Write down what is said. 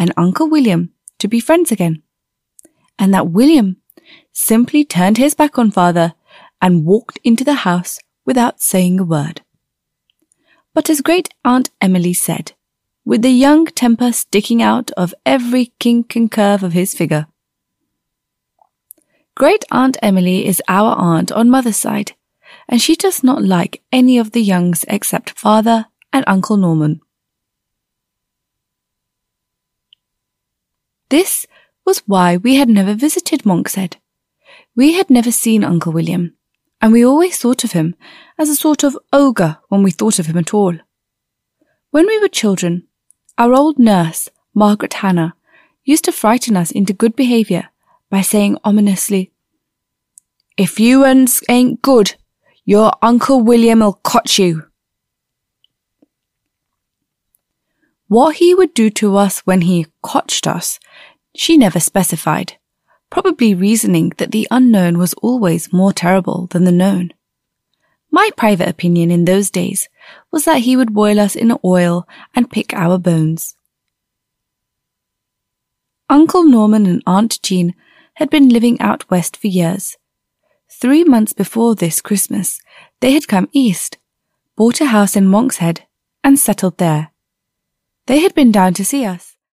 and Uncle William to be friends again, and that William simply turned his back on Father and walked into the house without saying a word. But as Great Aunt Emily said, with the young temper sticking out of every kink and curve of his figure, Great Aunt Emily is our aunt on Mother's side, and she does not like any of the Youngs except Father and Uncle Norman. This was why we had never visited Monkshead. We had never seen Uncle William, and we always thought of him as a sort of ogre when we thought of him at all. When we were children, our old nurse, Margaret Hannah, used to frighten us into good behaviour by saying ominously, "If you uns ain't good, your Uncle William'll cotch you." What he would do to us when he cotched us, she never specified, probably reasoning that the unknown was always more terrible than the known. My private opinion in those days was that he would boil us in oil and pick our bones. Uncle Norman and Aunt Jean had been living out west for years. 3 months before this Christmas, they had come east, bought a house in Monkshead, and settled there. They had been down to see us.